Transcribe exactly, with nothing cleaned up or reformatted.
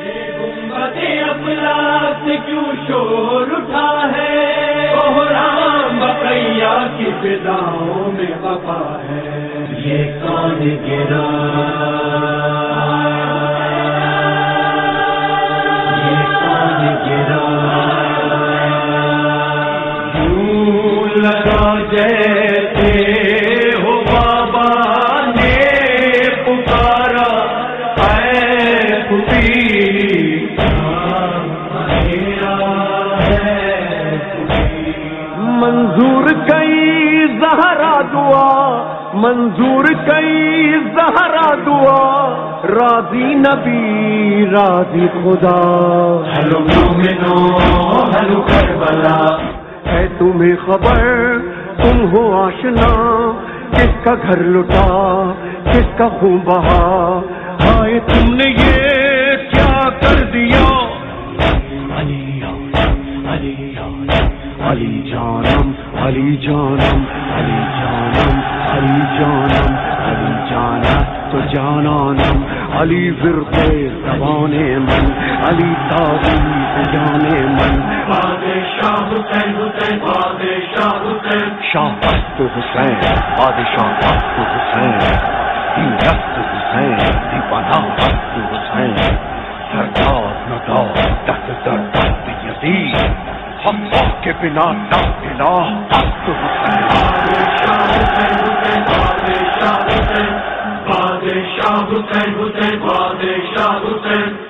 افلاک سے کیوں شور اٹھا ہے، کوہرام بقیہ کی فضاؤں میں وفا ہے، یہ کون گرا یہ کون گرا، یوں لگا جیسے ہو بابا نے پکارا اے پھوپھی، منظور کئی زہرا دعا، منظور کئی زہرا دعا، راضی نبی راضی خدا، ہلو مومنو ہلو کربلا، ہے تمہیں خبر تم ہو آشنا، کس کا گھر لٹا کس کا خون بہا، ہائے تم نے یہ کیا کر دیا، علی جانم علی جانم علی جانم علی جانم علی جانم تو جانانم، علی ورد زبان من، علی تعظیم جان من، بادشاہ حسین حسین بادشاہ حسین، شاہ تو حسین بادشاہ تو حسین، دیرت حسین دیوانہ تو حسین، سردار ندار تحت سردار یزید، اللہ کے بنا لا الہ تو حسین، بادشاہ حسین حسین بادشاہ حسین، بادشاہ حسین حسین بادشاہ حسین،